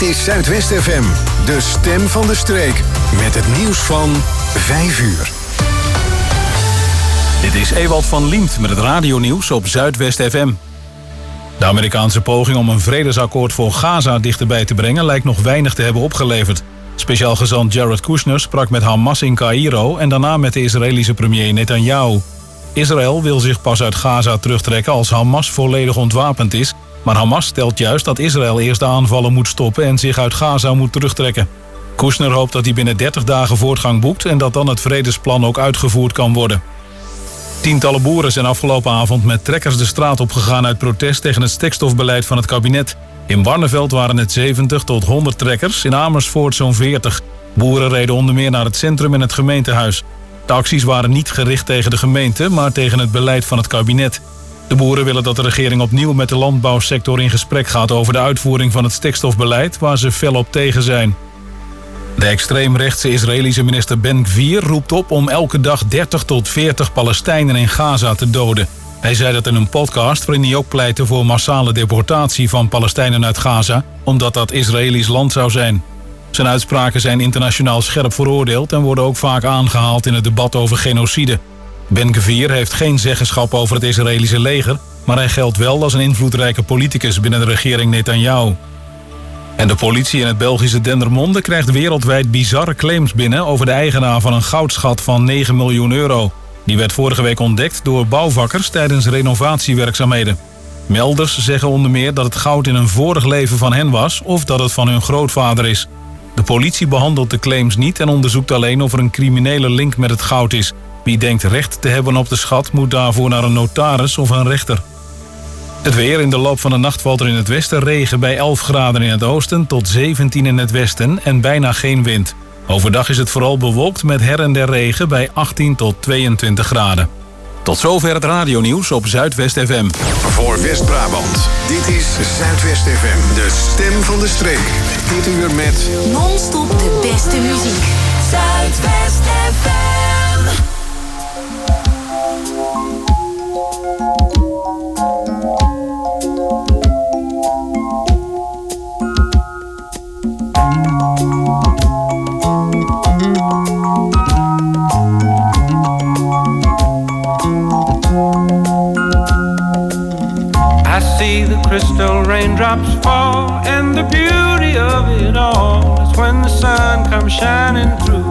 Dit is Zuidwest FM, de stem van de streek. Met het nieuws van 5 uur. Dit is Ewald van Liemt met het radionieuws op Zuidwest FM. De Amerikaanse poging om een vredesakkoord voor Gaza dichterbij te brengen lijkt nog weinig te hebben opgeleverd. Speciaal gezant Jared Kushner sprak met Hamas in Caïro en daarna met de Israëlische premier Netanyahu. Israël wil zich pas uit Gaza terugtrekken als Hamas volledig ontwapend is. Maar Hamas stelt juist dat Israël eerst de aanvallen moet stoppen en zich uit Gaza moet terugtrekken. Kushner hoopt dat hij binnen 30 dagen voortgang boekt en dat dan het vredesplan ook uitgevoerd kan worden. Tientallen boeren zijn afgelopen avond met trekkers de straat opgegaan uit protest tegen het stikstofbeleid van het kabinet. In Barneveld waren het 70 tot 100 trekkers, in Amersfoort zo'n 40. Boeren reden onder meer naar het centrum en het gemeentehuis. De acties waren niet gericht tegen de gemeente, maar tegen het beleid van het kabinet. De boeren willen dat de regering opnieuw met de landbouwsector in gesprek gaat over de uitvoering van het stikstofbeleid, waar ze fel op tegen zijn. De extreemrechtse Israëlische minister Ben-Gvir roept op om elke dag 30 tot 40 Palestijnen in Gaza te doden. Hij zei dat in een podcast waarin hij ook pleitte voor massale deportatie van Palestijnen uit Gaza, omdat dat Israëlisch land zou zijn. Zijn uitspraken zijn internationaal scherp veroordeeld en worden ook vaak aangehaald in het debat over genocide. Ben-Gvir heeft geen zeggenschap over het Israëlische leger, maar hij geldt wel als een invloedrijke politicus binnen de regering Netanyahu. En de politie in het Belgische Dendermonde krijgt wereldwijd bizarre claims binnen over de eigenaar van een goudschat van 9 miljoen euro. Die werd vorige week ontdekt door bouwvakkers tijdens renovatiewerkzaamheden. Melders zeggen onder meer dat het goud in een vorig leven van hen was of dat het van hun grootvader is. De politie behandelt de claims niet en onderzoekt alleen of er een criminele link met het goud is. Wie denkt recht te hebben op de schat moet daarvoor naar een notaris of een rechter. Het weer: in de loop van de nacht valt er in het westen regen bij 11 graden in het oosten tot 17 in het westen en bijna geen wind. Overdag is het vooral bewolkt met her en der regen bij 18 tot 22 graden. Tot zover het radionieuws op Zuidwest FM. Voor West-Brabant, dit is Zuidwest FM, de stem van de streek. Dit uur met non-stop de beste muziek. Zuidwest FM. See the crystal raindrops fall, and the beauty of it all is when the sun comes shining through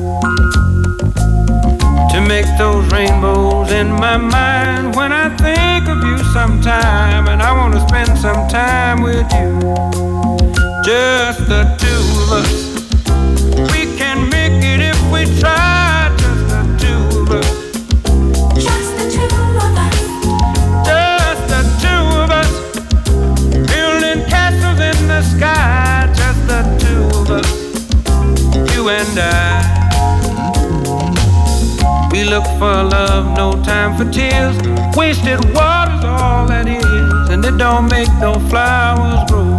to make those rainbows in my mind. When I think of you sometime, and I want to spend some time with you, just the two of us. We can make it if we try, just the two of us. Just the two of us. Just the two of us. Building castles in the sky, just the two of us, you and I. We look for love, no time for tears. Wasted water's all that is, and it don't make no flowers grow.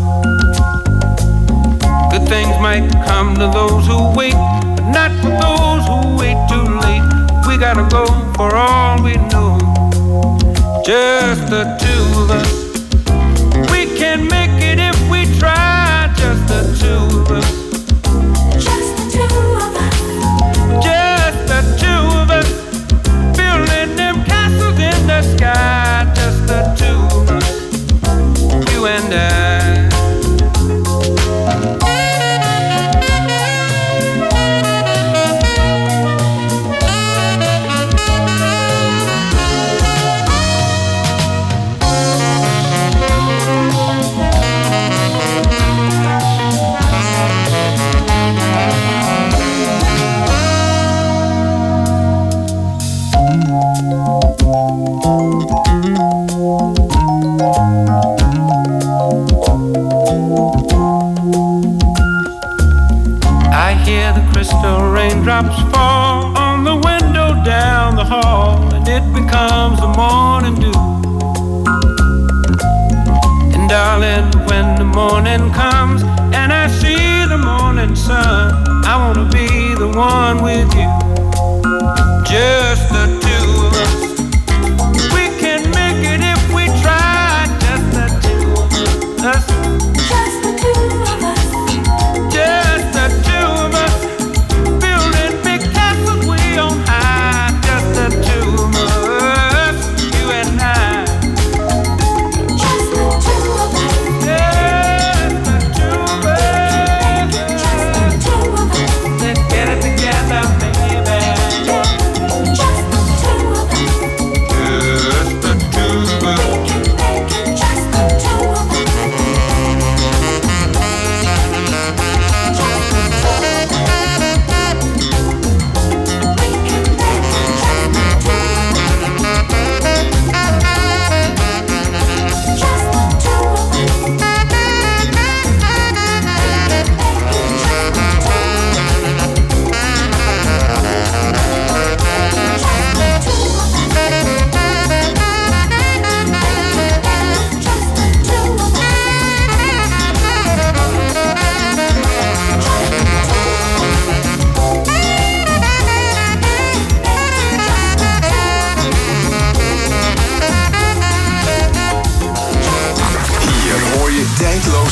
Good things might come to those who wait, but not for those who wait too late. We gotta go for all we know. Just the two of us. We can make it if we try, just the two of us. Just the two of us. Just the two of us. Building them castles in the sky, just the two of us. You and I. Raindrops fall on the window down the hall, and it becomes the morning dew. And darling, when the morning comes and I see the morning sun, I wanna be the one with you. Just the two of us. We can make it if we try, just the two of us. Just the two of us.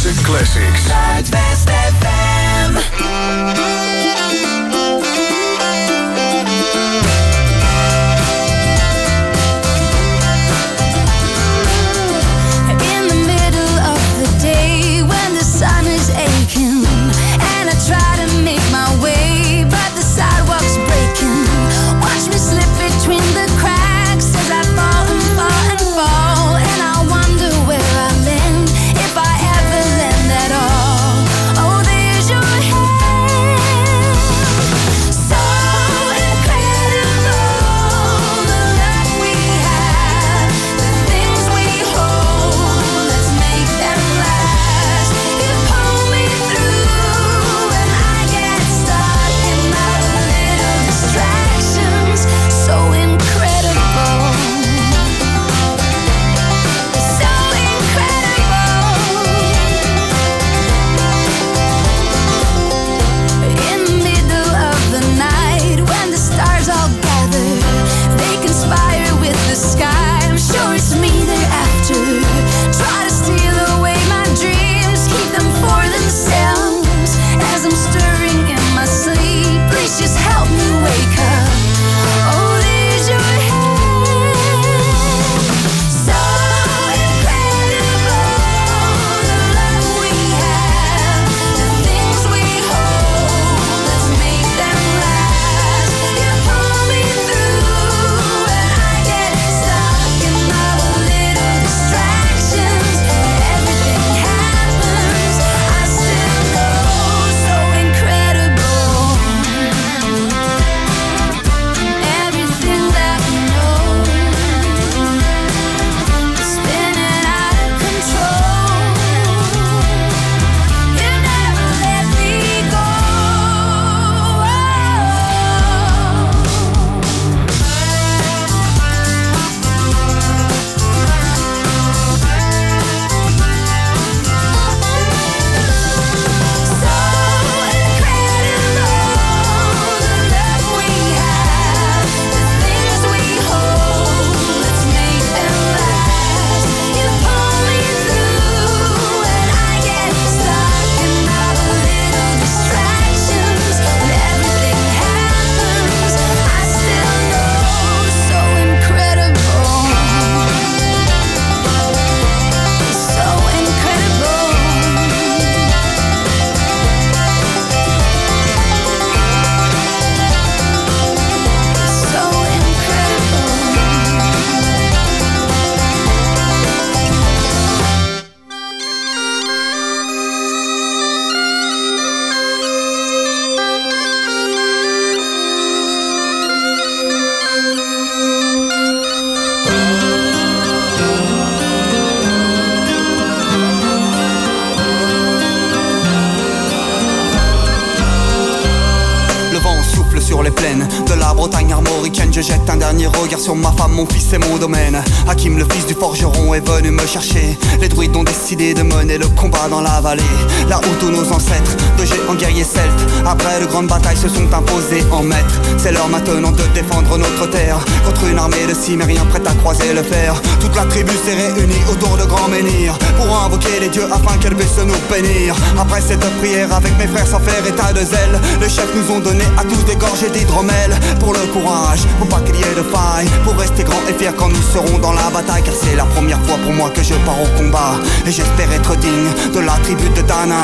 grootste classics. Zuidwest FM. In the middle of the day when the sun is aching and I try to make my way but the sidewalk's breaking. Watch me slip between the cracks as I fall and fall and fall, and I wonder where I land, if I ever land at all. Oh, there's your hand, so incredible, the love we have, the things we hold, let's make them last. You pull me through and I get stuck in our little distractions, so incredible, so incredible. In the middle of the night when the stars all gather, they conspire with the sky. I'm sure it's me they're after. Try to steal away my dreams, keep them for themselves. As I'm stirring in my sleep, please just help me wake up. Oh, there's your hand, so incredible, the love we have, the things we hold, let's make them last. You pull me through and I get stuck in all the little distractions. Everything happens, I still know, so incredible. Everything that we know is spinning out of control. You never let me go. So incredible, the love we have, the things we hold, let's make them last. You pull me through and I get stuck in all the little distractions. When everything happens, I still know, so incredible, so incredible. So incredible. Le vent souffle sur les plaines de la Bretagne armoricaine. Je jette un dernier regard sur ma femme, mon fils et mon domaine. Hakim, le fils du forgeron, est venu me chercher. Les druides ont décidé de mener le combat dans la vallée, là où tous nos ancêtres, de géants guerriers celtes, après de grandes batailles se sont imposés en maîtres. C'est l'heure maintenant de défendre notre terre contre une armée de cimériens prête à croiser le fer. Toute la tribu s'est réunie autour de grands menhirs pour invoquer les dieux afin qu'elle puisse nous bénir. Après cette prière avec mes frères sans faire état de zèle, les chefs nous ont donné à tous des gorgées d'hydromel. Pour le courage, faut pas qu'il y ait de faille, pour rester grand et fier quand nous serons dans la bataille. Car c'est la première fois pour moi que je pars au combat, et j'espère être digne de la tribu de Dana.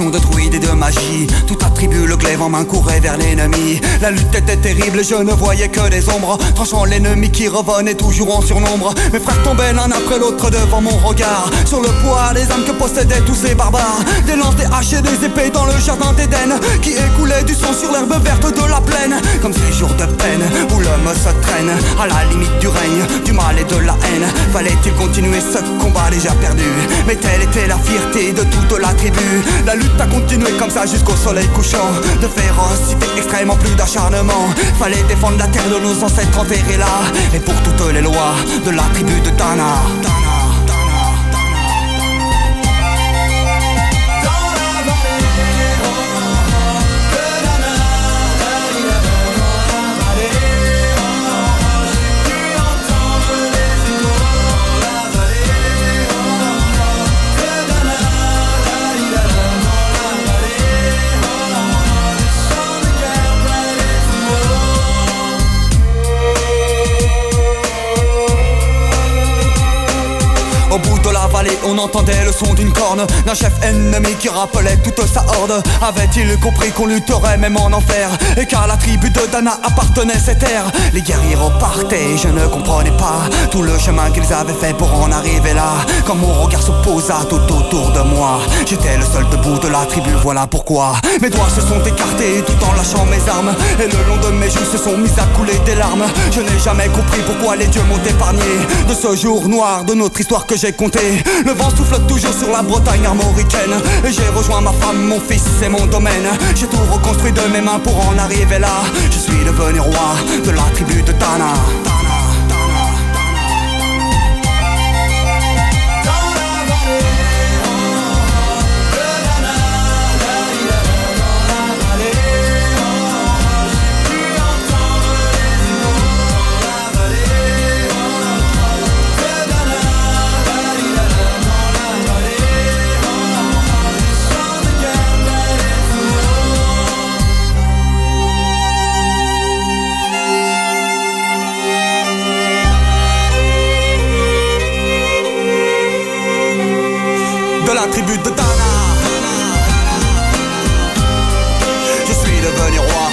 génération de druides et de magie. Toute la tribu, le glaive en main, courait vers l'ennemi. La lutte était terrible, je ne voyais que des ombres, tranchant l'ennemi qui revenait toujours en surnombre. Mes frères tombaient l'un après l'autre devant mon regard, sur le poids des âmes que possédaient tous ces barbares. Des lances, des haches et des épées dans le jardin d'Éden, qui écoulait du sang sur l'herbe verte de la plaine. Comme ces jours de peine où l'homme se traîne à la limite du règne, du mal et de la haine. Fallait-il continuer ce combat déjà perdu? Mais telle était la fierté de toute la tribu. La lutte a continué comme ça jusqu'au soleil couchant. De férocité extrême en plus d'acharnement. Fallait défendre la terre de nos ancêtres enterrés là, et pour toutes les lois de la tribu de Dana. Au bout de la vallée, on entendait le son d'une corne, d'un chef ennemi qui rappelait toute sa horde. Avait-il compris qu'on lutterait même en enfer, et qu'à la tribu de Dana appartenait cette terre? Les guerriers repartaient, je ne comprenais pas tout le chemin qu'ils avaient fait pour en arriver là. Quand mon regard se posa tout autour de moi, j'étais le seul debout de la tribu, voilà pourquoi mes doigts se sont écartés tout en lâchant mes armes, et le long de mes joues se sont mis à couler des larmes. Je n'ai jamais compris pourquoi les dieux m'ont épargné de ce jour noir de notre histoire que j'ai compté. Le vent souffle toujours sur la Bretagne armoricaine, et j'ai rejoint ma femme, mon fils et mon domaine. J'ai tout reconstruit de mes mains pour en arriver là. Je suis devenu roi de la tribu de Dana. De la tribu de Dana, je suis devenu roi.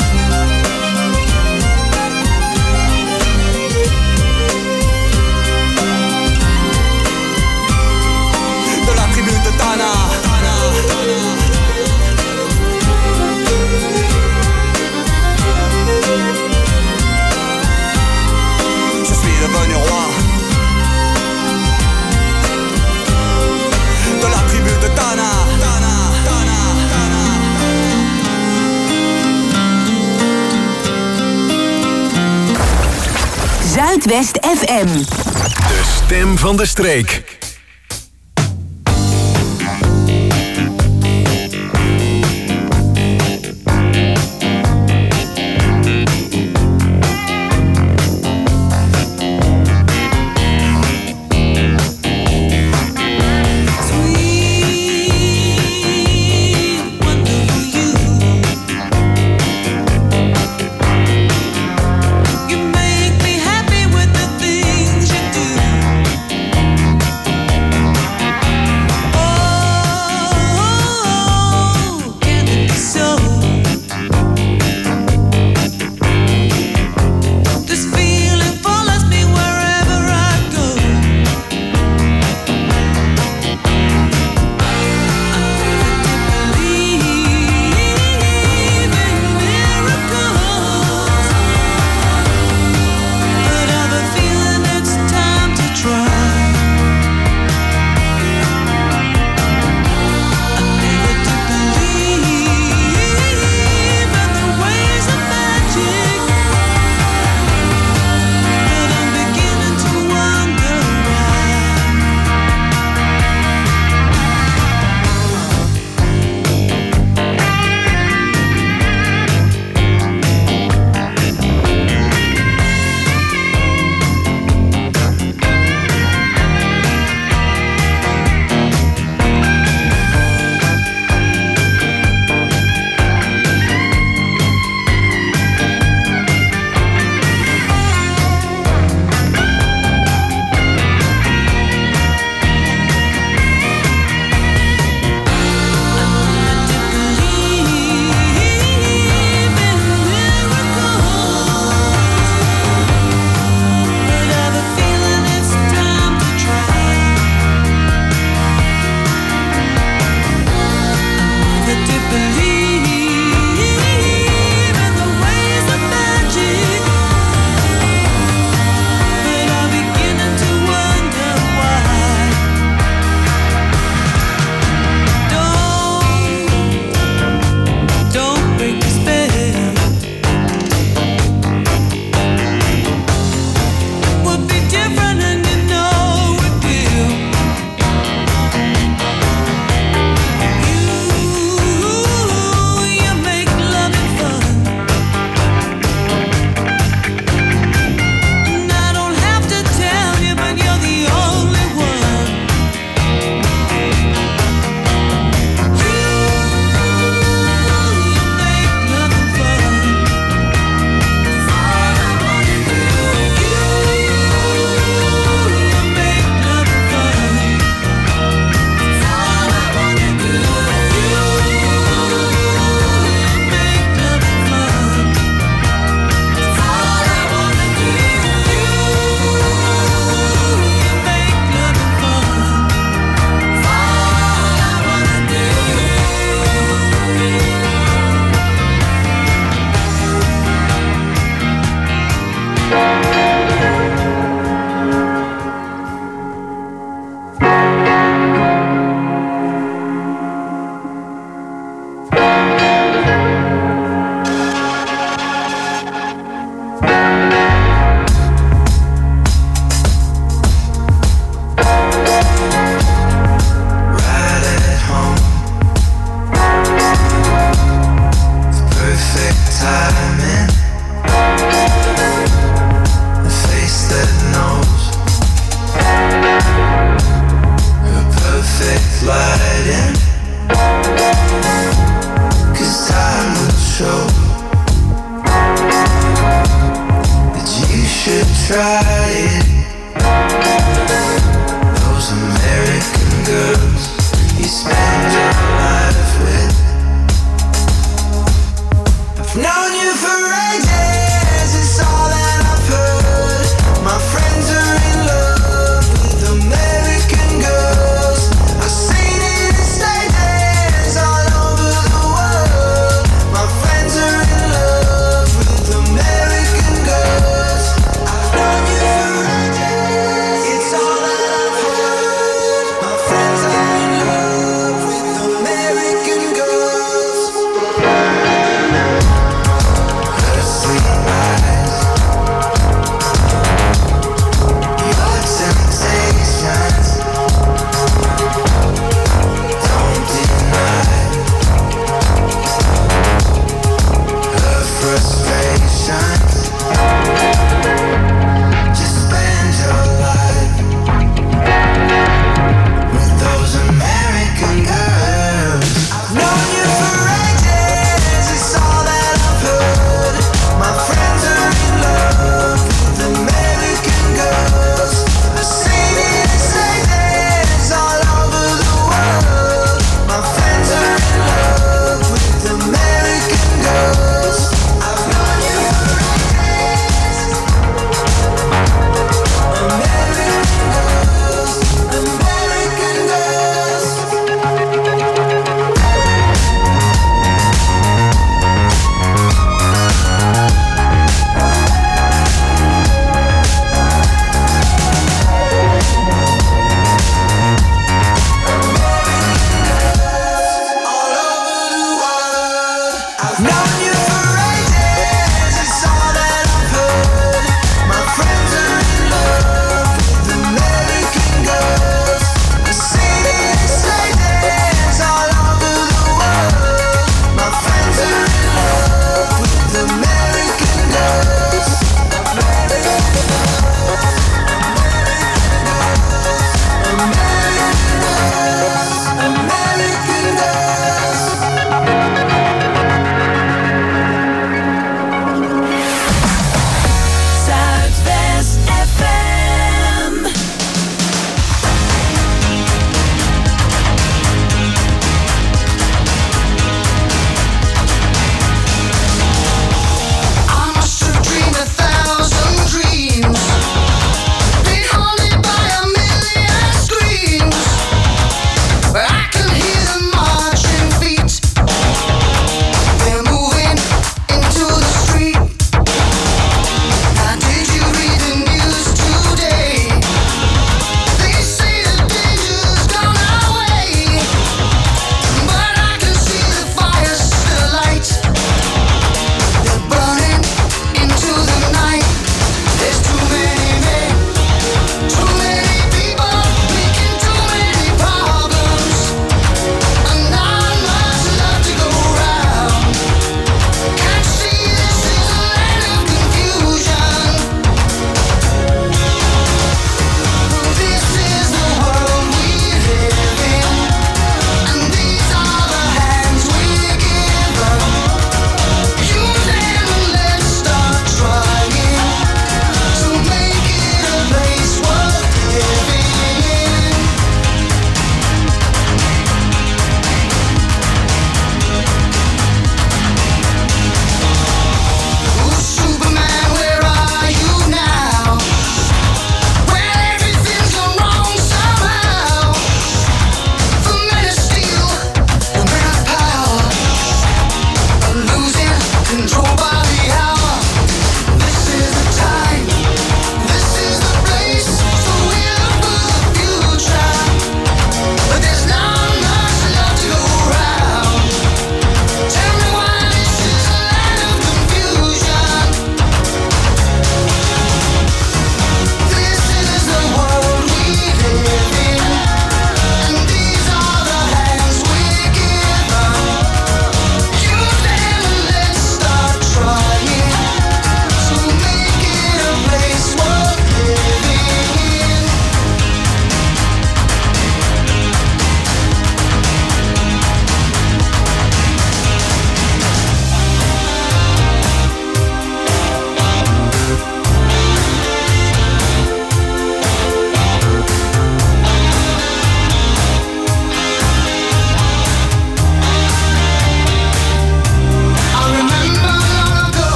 De la tribu de Dana. Je suis devenu roi. De la tribu de Dana, Dana, Dana, Dana. Zuidwest FM. De stem van de streek. You make me happy with the things you do.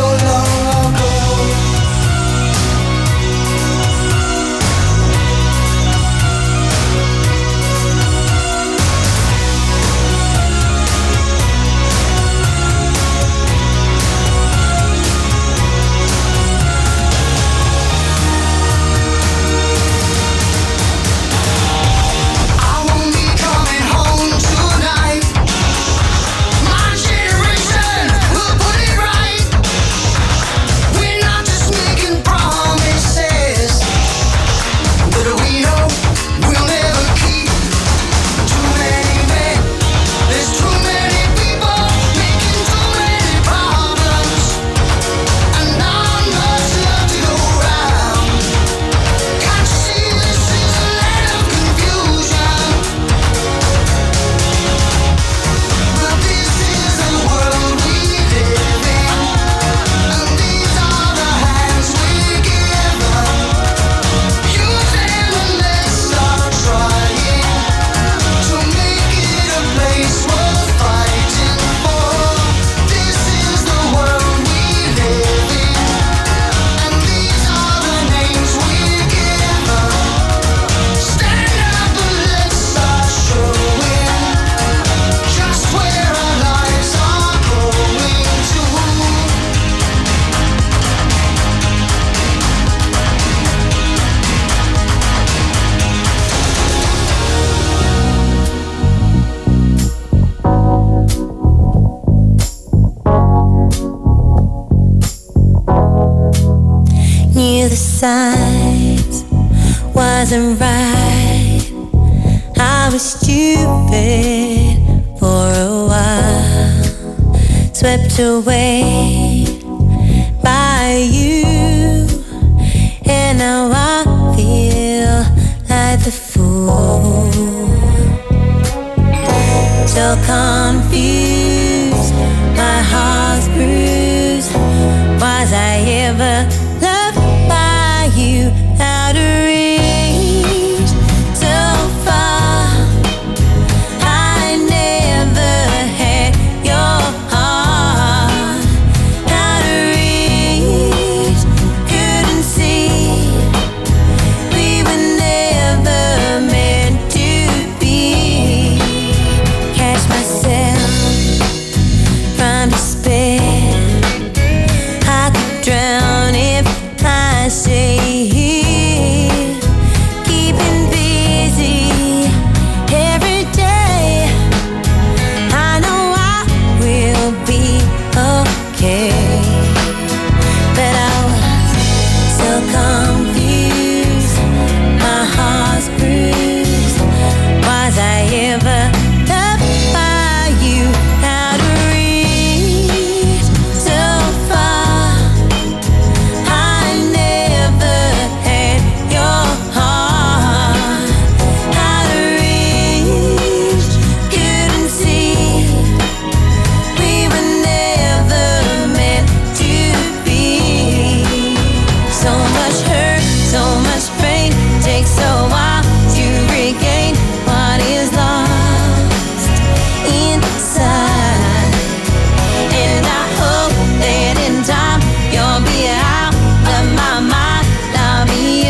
long ago. Knew the signs wasn't right. I was stupid for a while, swept away by you, and now I feel like the fool. So confused, my heart's bruised. Was I ever loved by you? Out of reach, so far. I never had your heart. Out of reach, couldn't see. We were never meant to be. Catch myself from despair. I could drown if I stay here, keeping busy every day. I know I will be okay, but I was so confused, my heart's bruised. Was I ever loved by you? Out of reach, so far. I never had your heart. Out of reach, couldn't see. We were never meant to be. So much hurt, so much pain. Takes a while to regain what is lost inside. And I hope that in time you'll be out of my mind. I'll be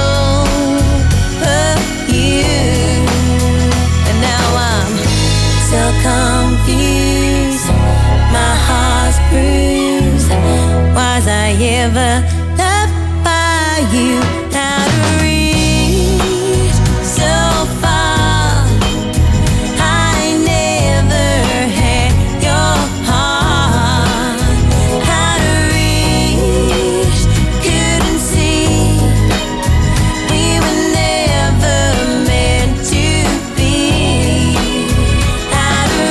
over you. And now I'm so confused, my heart's bruised. Was I ever loved by you? Out of reach, so far. I never had your heart. Out of reach, couldn't see. We were never meant to be. Out of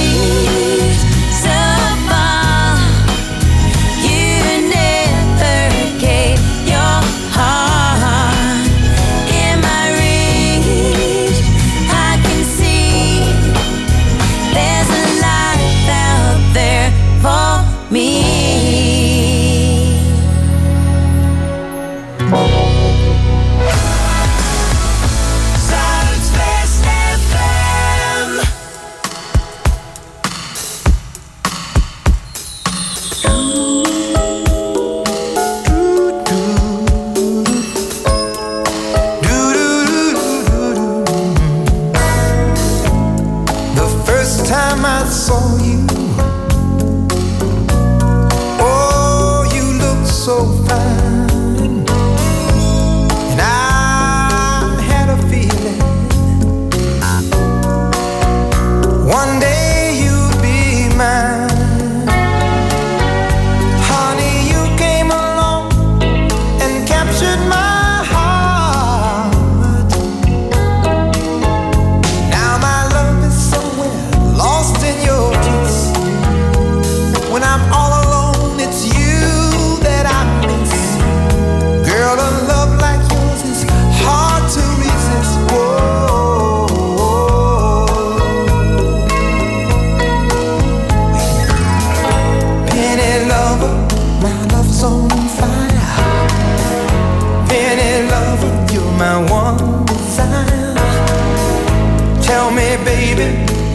reach, so far. You never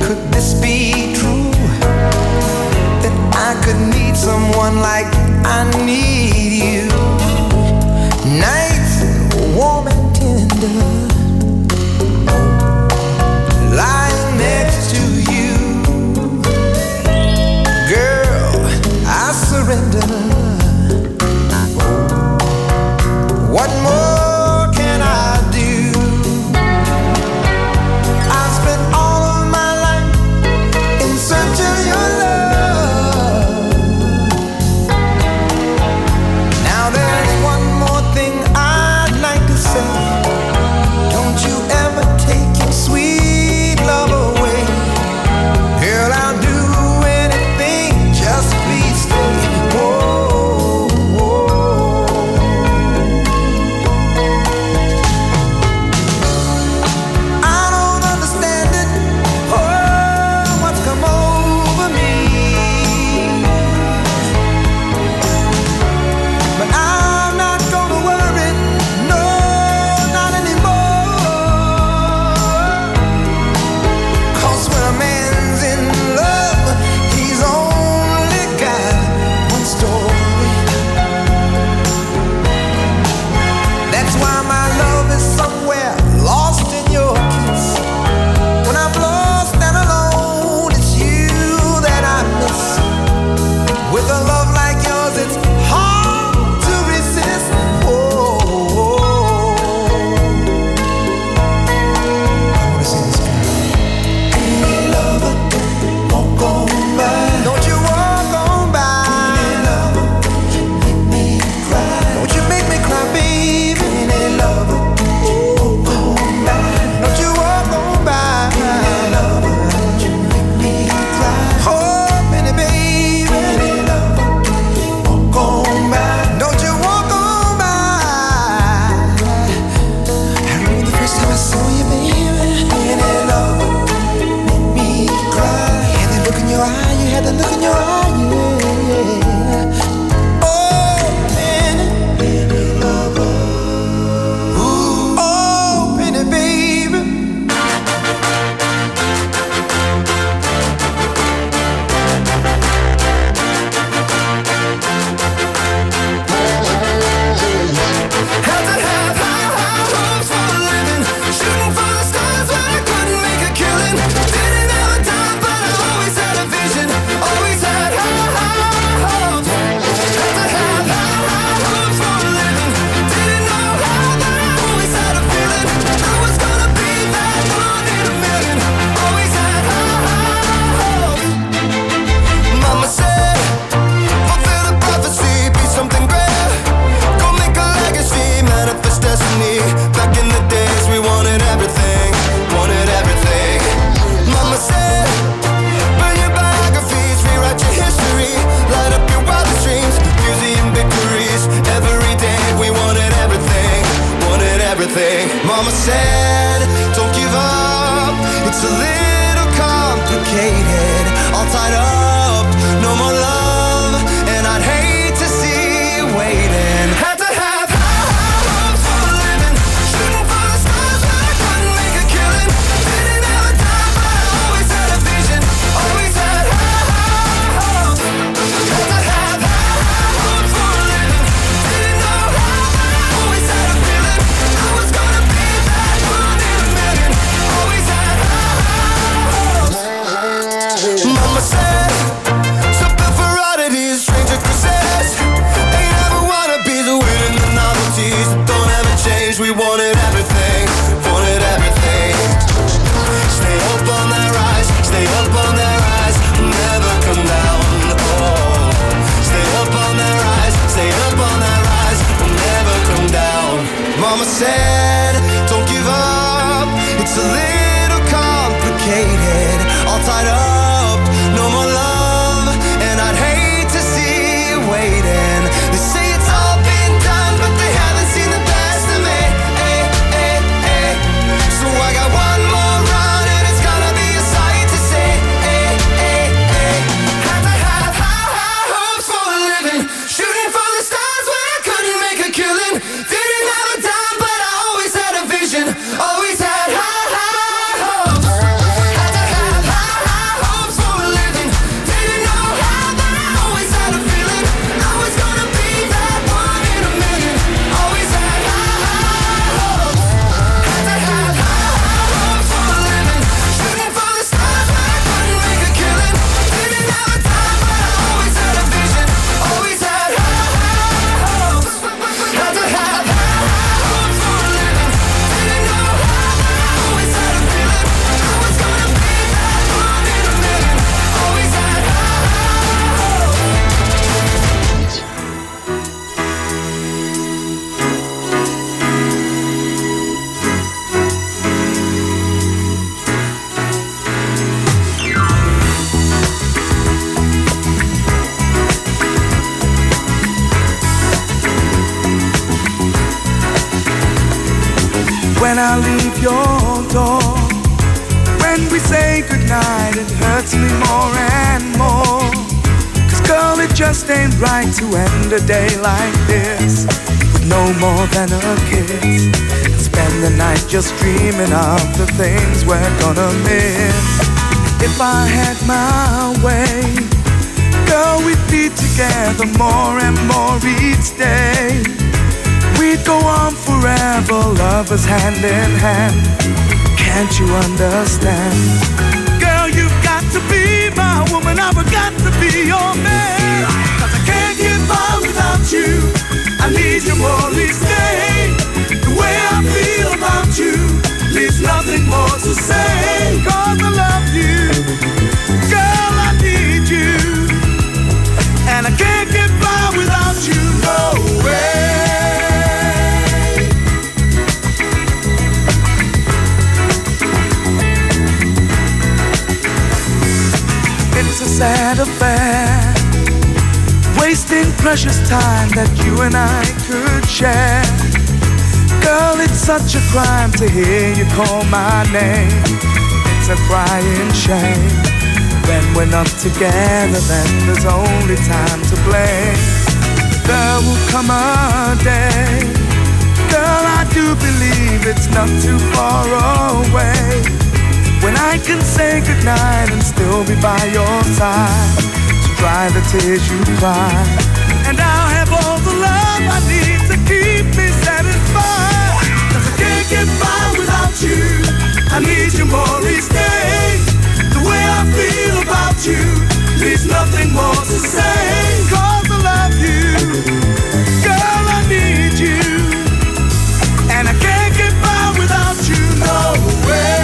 Could this be true? That I could need someone like I need you. Nights warm and tender, lying next to you. Girl, I surrender. What more can I do? I've spent all of my life in search of your love. Now there's one more thing I'd like to say. Don't you ever take your sweet love away. Girl, I'll do anything, just please stay. Mama said, don't give up. It's a little complicated. All tied up, no more love, and I'd hate to see you waiting. Had to have high hopes for a living, shooting for the stars, but I couldn't make a killing. Didn't have a time, but I always had a vision. Always had high hopes. Had to have high hopes for a living. Didn't know how, but I always had a feeling I was gonna be that one in a million. Always had high hopes. Mama said, something for oddities, stranger kisses. Ain't ever wanna be the winning the novelties that don't ever change. We wanted everything, wanted everything. Stay up on that rise, stay up on that rise, never come down. Oh, stay up on that rise, stay up on that rise, never come down. Mama said, don't give up. It's a little complicated, all tied up, no more love, and I'd hate to see you waiting. They say it's all been done, but they haven't seen the best of me. So I got one more run, and it's gonna be a sight to see. Had to have high hopes for a living, shooting for the stars when I couldn't make a killing. Didn't have a dime, but I always had a vision. Always had high when I leave your door. When we say goodnight, it hurts me more and more. 'Cause girl, it just ain't right to end a day like this with no more than a kiss, and spend the night just dreaming of the things we're gonna miss. If I had my way, girl, we'd be together more and more each day. We'd go on forever, lovers hand in hand. Can't you understand? Girl, you've got to be my woman, I've got to be your man. 'Cause I can't get by without you. I need you more each day. The way I feel about you leaves nothing more to say. 'Cause I love you, girl, I need you, and I can't get by without you, no way. It's a sad affair, wasting precious time that you and I could share. Girl, it's such a crime to hear you call my name. It's a crying shame. When we're not together, then there's only time to blame. There will come a day, girl, I do believe it's not too far away, when I can say goodnight and still be by your side to dry the tears you cry. And I'll have all the love I need to keep me satisfied. 'Cause I can't get by without you. I need you more each day. The way I feel about you leaves nothing more to say. 'Cause I love you, girl, I need you, and I can't get by without you, no way.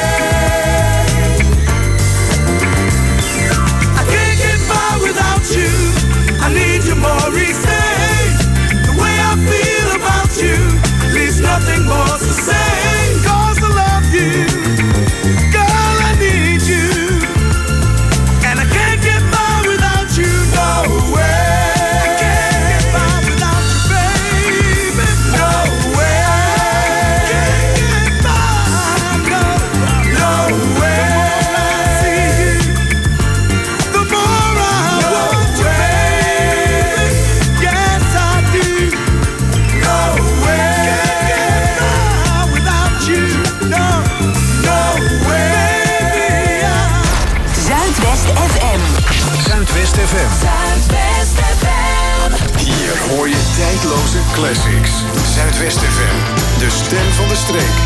I need you more each day. The way I feel about you leaves nothing more to say. 'Cause I love you, girl, I need you, and I can't get by without you, no way. I can't get by without you, baby, no way. I can't get by, no way. Zuidwest FM. Zuidwest FM. Hier hoor je tijdloze classics. Zuidwest FM, de stem van de streek.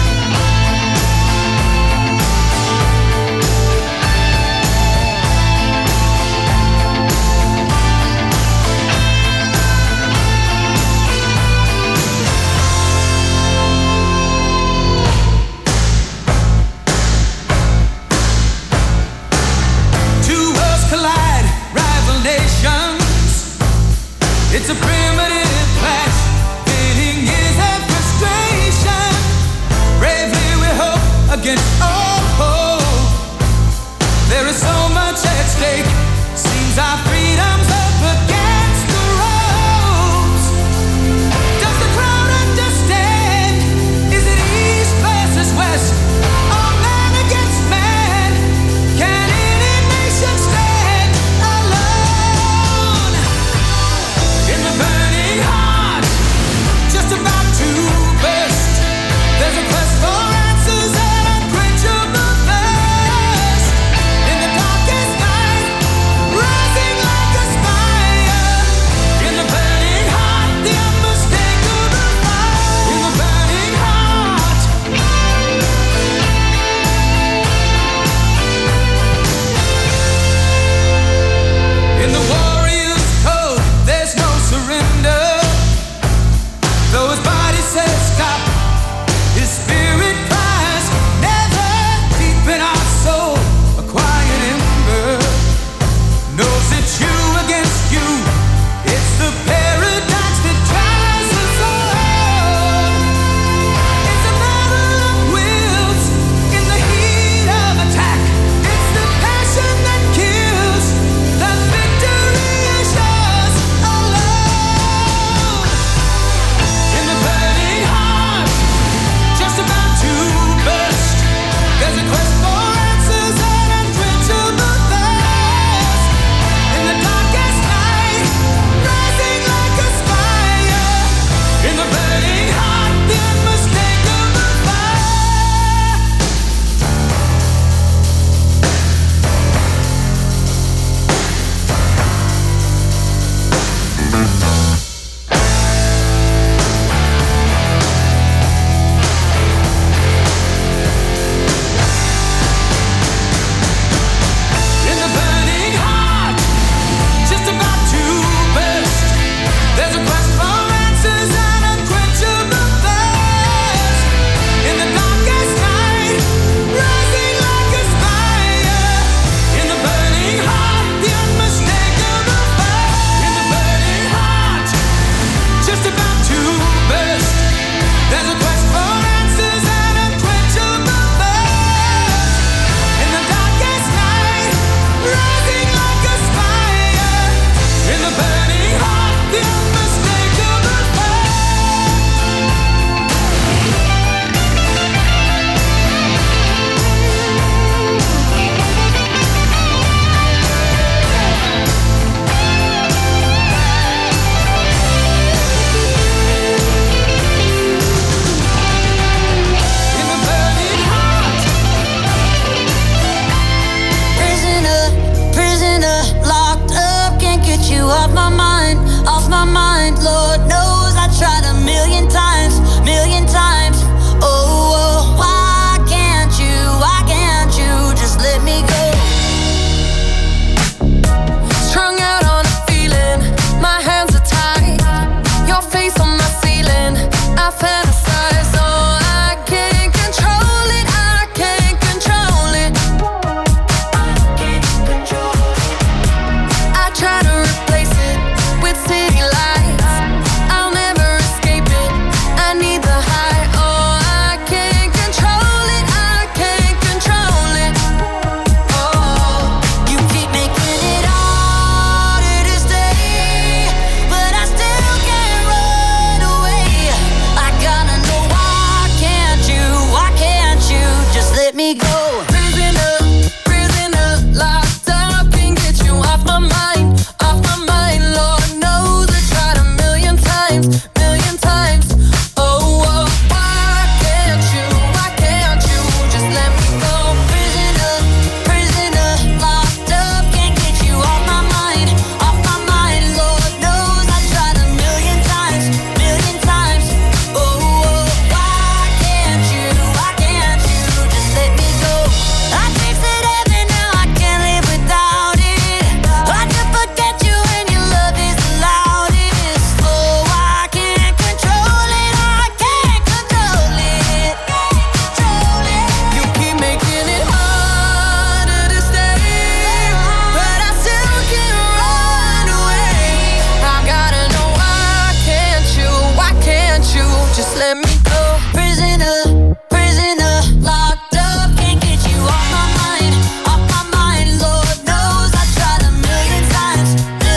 It's a primitive clash, pitting years of frustration. Bravely we hope against all hope. There is so much at stake. Seems our freedom's up against the ropes. Does the crowd understand? Is it east versus west? Or man against man? Can any nation stand alone? In the burning tried a million times. Oh, why can't you just let me go? Strung out on a feeling, my hands are tied. Your face on my ceiling, I fantasize. Oh, I can't control it, I can't control it. I try to replace it with city lights. I'll never escape it, I need the high. Oh, I can't control it, I can't control it. Oh, you keep making it harder to stay, but I still can't run away. I gotta know why can't you just let me go? Prisoner, locked up, can't get you off my mind. Lord knows I tried a million times. Oh, why can't you just let me go? Prisoner, locked up, can't get you off my mind. Lord knows I tried a million times. Oh, why can't you just let me go? I tasted heaven, now I can't live without it. I can forget you when your love is the loudest. Oh, I can't control it, You keep making it harder to stay, but I still can't run away. I gotta know why can't you just let me go? Prisoner, locked up, can't get you off my mind. Lord knows I tried a million times.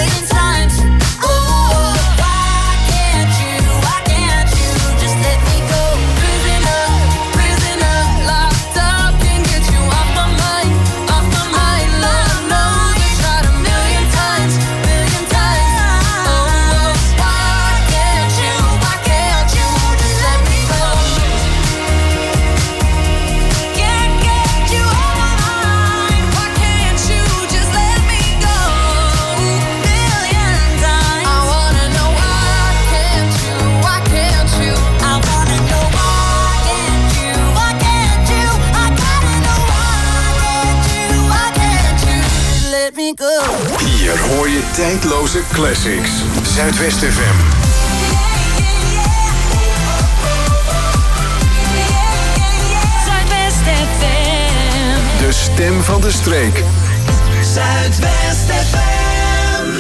Oh, why can't you just let me go? Prisoner, locked up, can't get you off my mind. Lord knows I tried a million times. Oh, why can't you just let me go? Can't get you off my mind. Why can't you just let me go? Million times. I wanna know why can't you? I wanna know why can't you? I gotta know why can't you just let me go? Hier hoor je tijdloze classics. Zuidwest FM. Zuidwest FM. De stem van de streek. Zuidwest FM.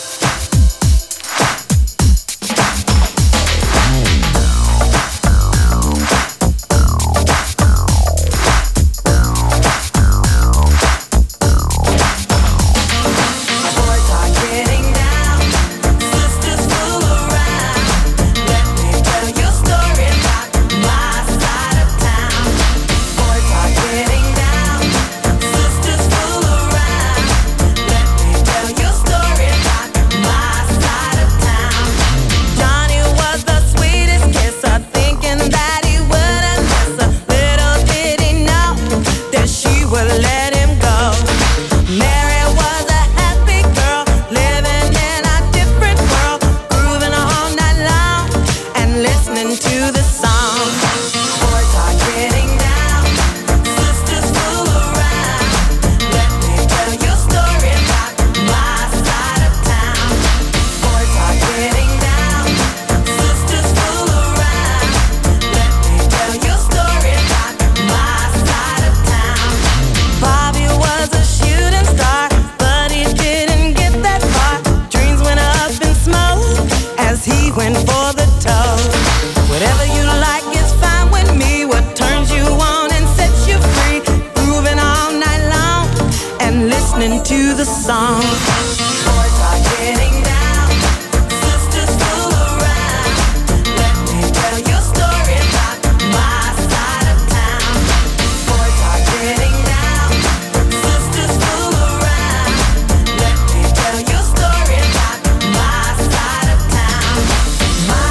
Boys are getting down, sisters fool around. Let me tell your story about my side of town. Boys are getting down, sisters fool around. Let me tell your story about my side of town. Johnny was the sweetest kisser, thinking that he wouldn't miss her. Little did he know that she would let him go. Mary was a happy girl, living in a different world, grooving all night long and listening to the song. Boys are getting down, sisters fool around. Let me tell your story about my side of town. Boys are getting down, sisters fool around. Let me tell your story about my side of town. Bobby was a shooting star, but he didn't get that far. Dreams went up in smoke as he went for the toe. Whatever you like is fine with me. What turns you on and sets you free? Grooving all night long and listening to the song. Boys are getting down, sisters fool around. Let me tell your story about my side of town. Boys are getting down, sisters fool around. Let me tell your story about my side of town. My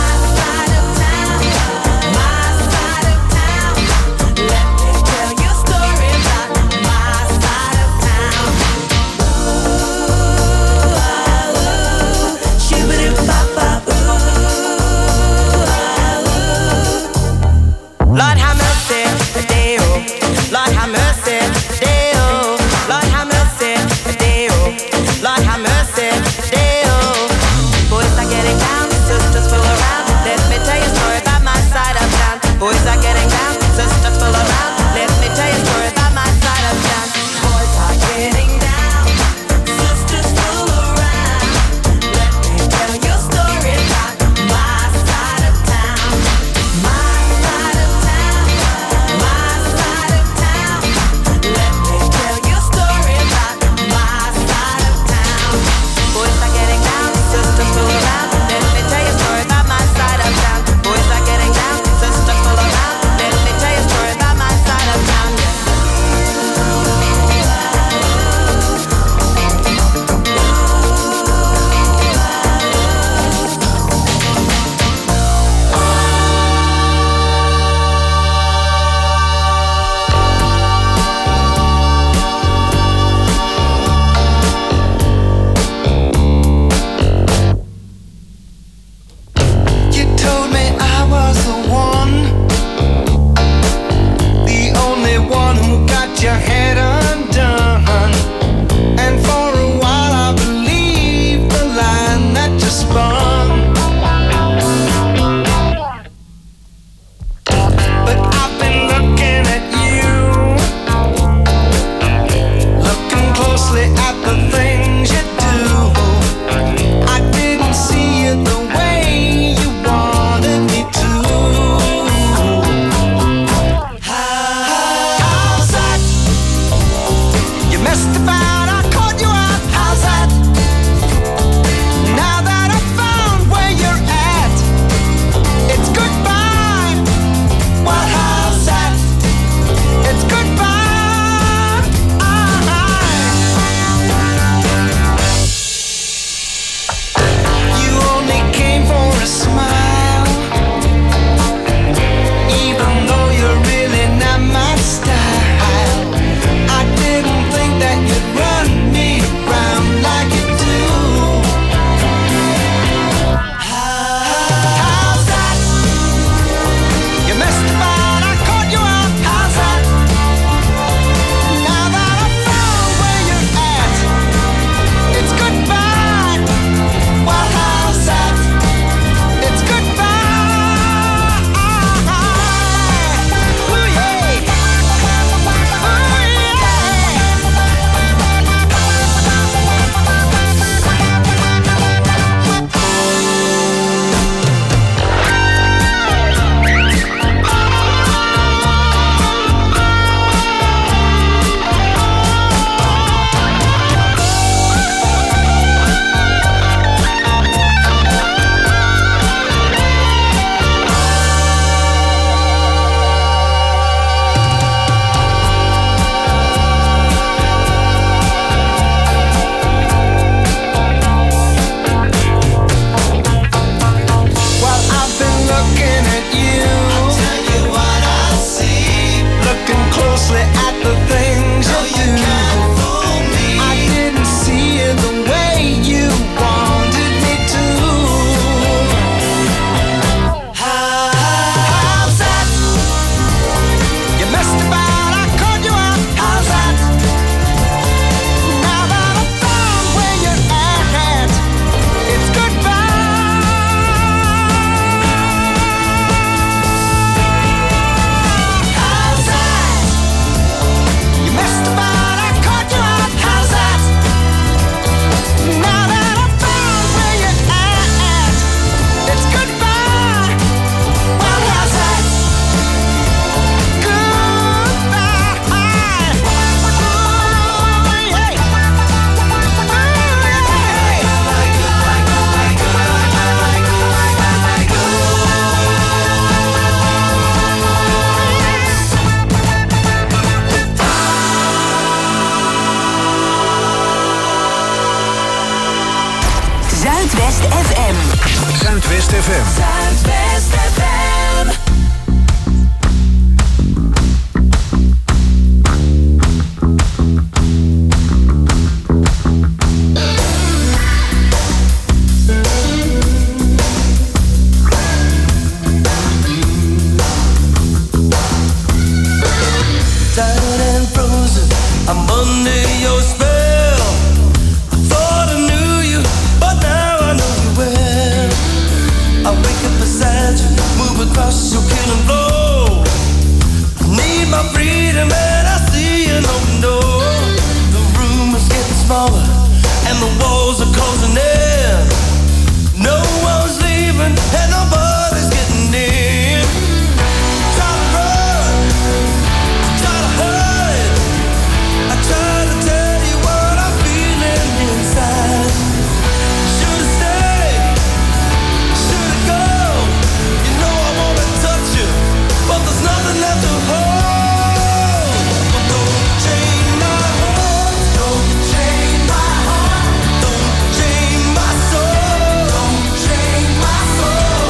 you. I'll tell you what I see. Looking closely at the things you do. You can't fool me. I didn't see it the way you wanted me to. How's that? You messed about, I called you out. How's that? Now that I found where you're at, it's goodbye. How's that? You messed about, I called you out. How's that? Now that I found where you're at, it's goodbye. Well, how's that? Zuidwest FM. Zuidwest FM. Zuidwest FM. Tired and frozen, I'm under your spell. I thought I knew you, but now I know you well. I wake up beside you, move across your killing floor. I need my freedom and I see an open door. The room is getting smaller and the walls are closing in. No one's leaving and nobody's getting in. Try to run, try to hide. I try to tell you what I'm feeling inside. Should I stay? Should I go? You know I wanna touch you, but there's nothing left to hold. But don't chain my heart, don't chain my heart, don't chain my soul, don't chain my soul.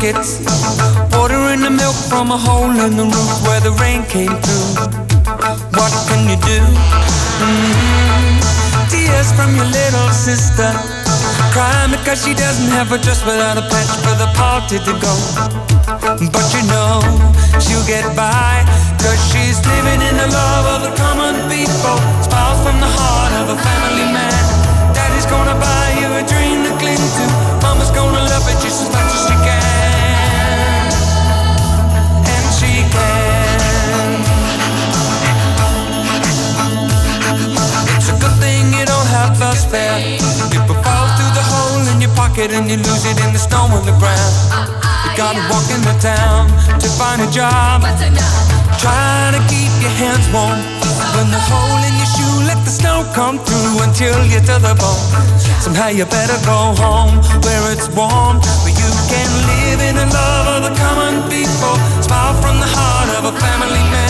blankets, watering the milk from a hole in the roof where the rain came through. What can you do? Tears from your little sister, crying because she doesn't have a dress without a patch for the party to go. But you know she'll get by, cause she's living in the love of the common people. Smiles from the heart of a family man. Daddy's gonna buy you a dream to cling to. Mama's gonna love it just as much as she can. And she can. It's a good thing you don't have the spare. People fall through the hole in your pocket and you lose it in the snow on the ground. You gotta walk in the town to find a job, trying to keep your hands warm. When the hole in your shoe, let the snow come through until you're to the bone. Somehow you better go home where it's warm, where you can live in the love of the common people. Smile from the heart of a family man.